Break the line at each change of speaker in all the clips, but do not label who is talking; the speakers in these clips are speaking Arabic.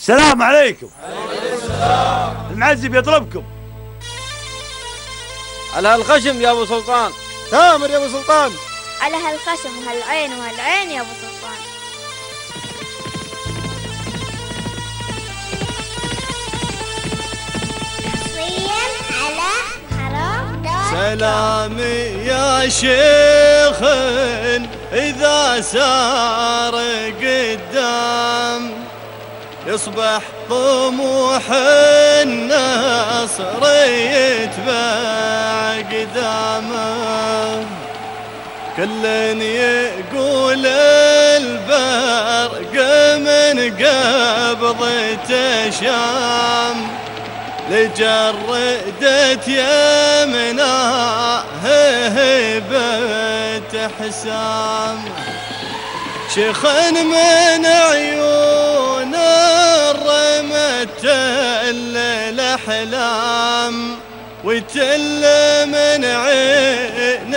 السلام عليكم. المعزب يطلبكم.
على هالخشم يا ابو سلطان.
تامر يا ابو سلطان.
على هالخشم وهالعين وهالعين يا ابو سلطان.
سلامي يا شيخ إذا سار قدام يصبح طموح النصر يتبع قدامه. كل يقول البرق من قبضة شام لجردت يمناه هبة حسام. شيخ من عيون الرمت الأحلام وتل من عين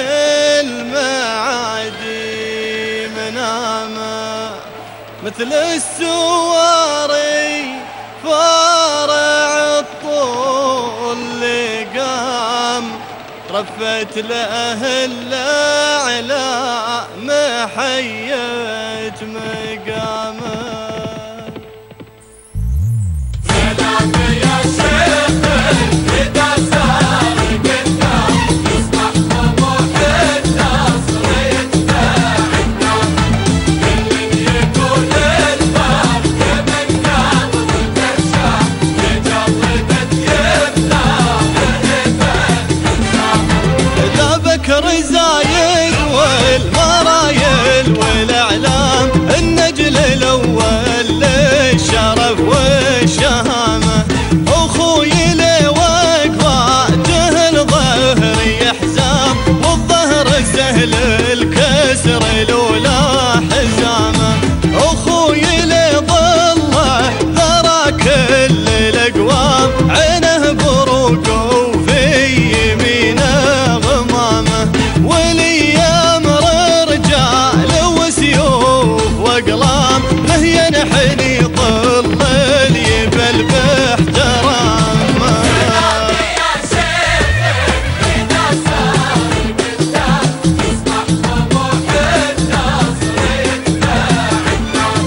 المعادي منامه. مثل السواري فارع الطول لقام رفت له الأعلى محيت مقامه.
سلام يا شيخ إذا سار قدام يصبح طموح النصر يتبع النام. كل يقول البرق من قبضة الشام لجردت يمناه هبة حسام.
ذا بكر زايد والمرايل والأعلام النجل الأول للشرف والشهامة. أخوي لي وقفاته الظهر يحزام والظهر سهل الكسر لولا حزامه. أخوي لي ظله ذرى كل الأقوام عينه بروق وفي يمينه غمامه. ولي أمر رجال وسيوف وأقلام له ينحني ظل اليبل باحترامه.
سلام يا شيخ إذا سار قدام يصبح طموح النصر يتبع النام.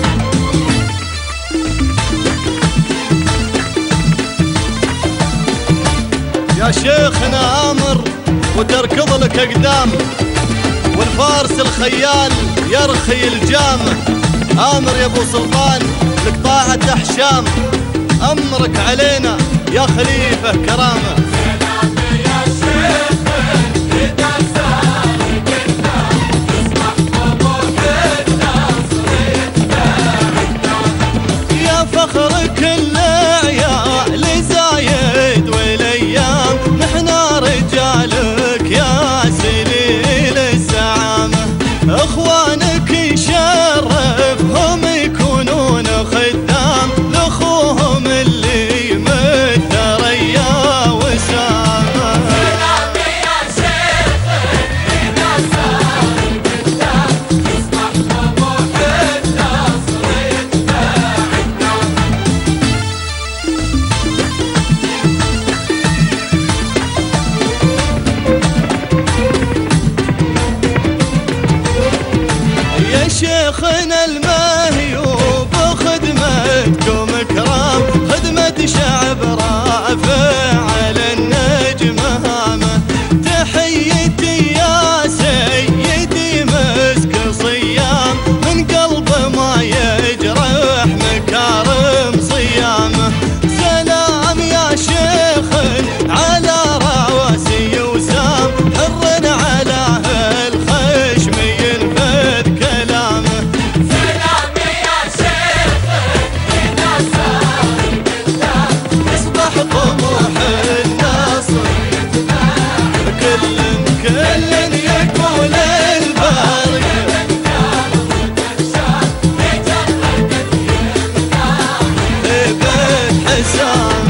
يا شيخنا آمر وتركض لك أقدام والفارس الخيال يرخي الجامة. آمر يا ابو سلطان لك طاعة أحشام أمرك علينا يا خليفة كرامة.
سلام يا شيخ إذا سار قدام يصبح طموح النصر يتبع النام.
يا فخر كل عيال زايد والأيام نحنا رجالك يا سليل الزعامة. اخوانك يشرفهم يكونون خدام لاخوهم اللي مثل ريا وسامة.
سلام يا شيخ إذا سار قدام يصبح طموح النصر يتبع النام.
يا شيخنا المهيوب خدمتكم كرام خدمة شعب رافع على النجم هامه. تحيتي يا سيدي مسك صيام من قلب ما يجرح مكارم صيامه. سلام يا شيخ على رواسي وسام حر على هالخشم ينفذ كلامه.
سلام يا شيخ إذا سار قدام
يصبح طموح النصر كل يقول البرق
الشام لجردت يمناه
هبة حسام.